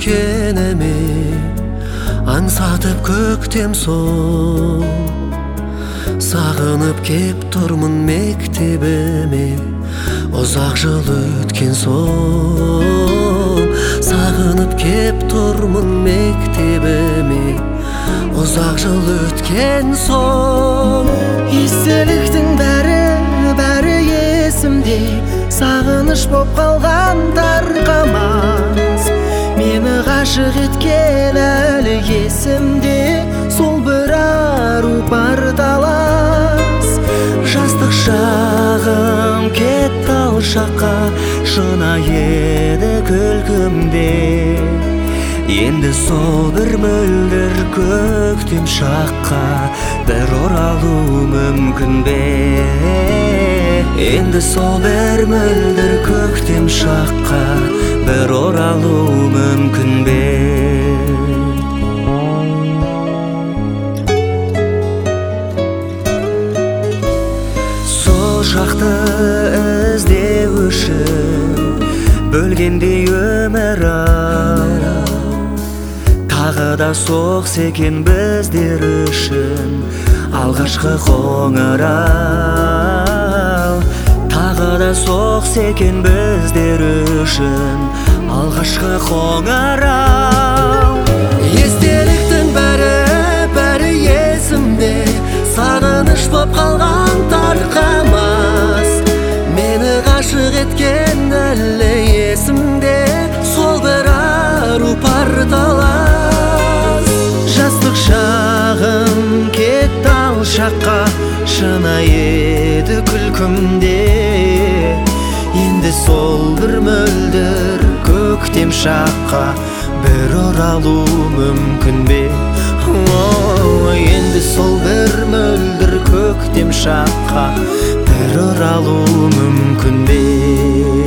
өткен эми аңсатып көктем сол. Сагынып кеп турмун мектебиме, узак жыл өткен сол. Сагынып кеп турмун мектебиме, узак жыл өткен сол. Эстеликтин бәри эсимде, сагыныч боп калган таркамас. Мени гашык эткен әлі есімде, сол бір ару бар талас. Жастық шағым кетті ал шаққа, шынайы күлкімде. Енді сол бір мөлдір көктем шаққа бір оралу мүмкін бе? Енді сол бір мөлдір көктем шаққа бір оралу мүмкін бе? Сол шақты іздеу үшін бөлгендей өмір тағы да соқса екен біздер үшін алғашқы қоңырау. Тағы да соқса екен біздер үшін алғашқы қоңырау. Естеліктің бәрі есімде, сағыныш боп қалған тарқамас. Мені ғашық еткен әлі есімде, сол бір ару пар талас. Жастық шағым кетті ал шаққа, шынайы күлкімде. Енді сол бір мөлдір көктем шаққа бір оралу мүмкін бе? Енді сол бір мөлдір көктем шаққа бір оралу мүмкін бе?